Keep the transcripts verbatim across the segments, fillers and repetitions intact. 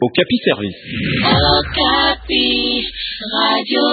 Okapi Service. Okapi, Radio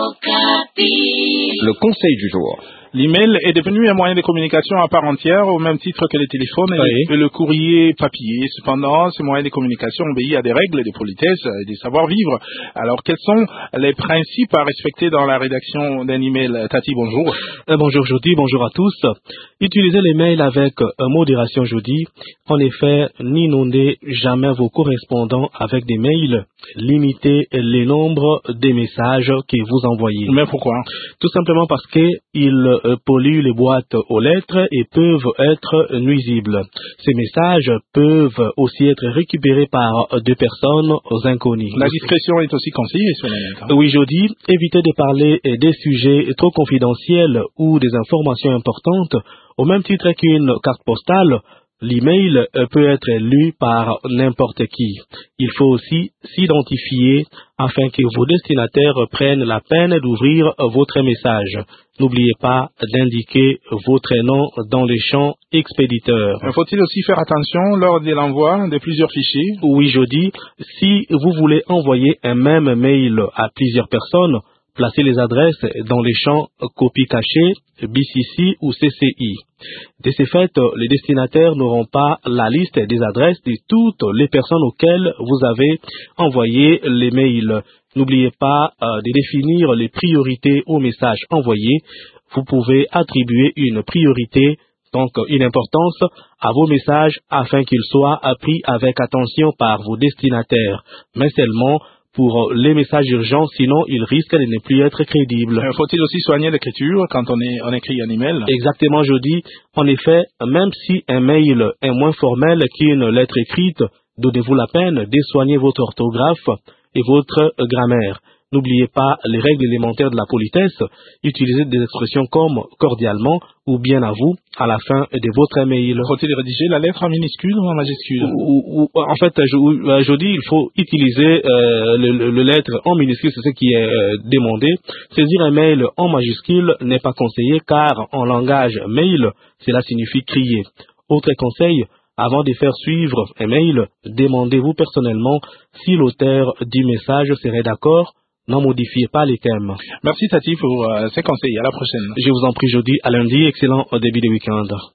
Okapi. Le conseil du jour. L'email est devenu un moyen de communication à part entière, au même titre que le téléphone et, oui. et le courrier papier. Cependant, ce moyen de communication obéit à des règles de politesse et de savoir-vivre. Alors, quels sont les principes à respecter dans la rédaction d'un email? Tati, bonjour. Euh, bonjour Jody, bonjour à tous. Utilisez l'email avec euh, modération, Jody. En effet, n'inondez jamais vos correspondants avec des mails. Limitez les nombres des messages que vous envoyez. Mais pourquoi? Tout simplement parce qu'ils euh, polluent les boîtes aux lettres et peuvent être nuisibles. Ces messages peuvent aussi être récupérés par deux personnes inconnues. La discrétion est aussi conseillée, sur le Oui, Jody, évitez de parler des sujets trop confidentiels ou des informations importantes. Au même titre qu'une carte postale, l'email peut être lu par n'importe qui. Il faut aussi s'identifier afin que vos destinataires prennent la peine d'ouvrir votre message. N'oubliez pas d'indiquer votre nom dans les champs expéditeurs. Faut-il aussi faire attention lors de l'envoi de plusieurs fichiers? Oui, Jody. Si vous voulez envoyer un même mail à plusieurs personnes, placez les adresses dans les champs copie cachée, B C C ou C C I. De ce fait, les destinataires n'auront pas la liste des adresses de toutes les personnes auxquelles vous avez envoyé les mails. N'oubliez pas euh, de définir les priorités aux messages envoyés. Vous pouvez attribuer une priorité, donc une importance, à vos messages afin qu'ils soient pris avec attention par vos destinataires, mais seulement pour les messages urgents, sinon ils risquent de ne plus être crédibles. Euh, Faut-il aussi soigner l'écriture quand on, est, on écrit un email? Exactement, je dis. En effet, même si un mail est moins formel qu'une lettre écrite, donnez-vous la peine de soigner votre orthographe et votre grammaire. N'oubliez pas les règles élémentaires de la politesse. Utilisez des expressions comme cordialement ou bien à vous à la fin de votre mail. Faut-il rédiger la lettre en minuscule ou en majuscule? ou, ou, En fait, je, je dis il faut utiliser euh, le, le, le lettre en minuscule, c'est ce qui est euh, demandé. Saisir un mail en majuscule n'est pas conseillé car en langage mail, cela signifie crier. Autre conseil, avant de faire suivre un mail, demandez-vous personnellement si l'auteur du message serait d'accord. N'en modifiez pas les thèmes. Merci Tati pour euh, ces conseils. À la prochaine. Je vous en prie, Jody. À lundi. Excellent début de week-end.